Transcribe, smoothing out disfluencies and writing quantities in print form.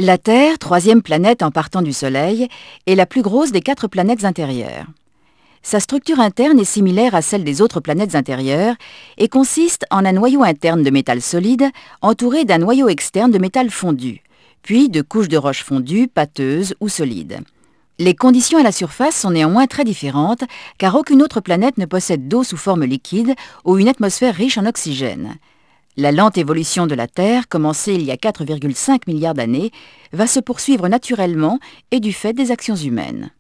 La Terre, troisième planète en partant du Soleil, est la plus grosse des 4 planètes intérieures. Sa structure interne est similaire à celle des autres planètes intérieures et consiste en un noyau interne de métal solide entouré d'un noyau externe de métal fondu, puis de couches de roches fondues, pâteuses ou solides. Les conditions à la surface sont néanmoins très différentes car aucune autre planète ne possède d'eau sous forme liquide ou une atmosphère riche en oxygène. La lente évolution de la Terre, commencée il y a 4,5 milliards d'années, va se poursuivre naturellement et du fait des actions humaines.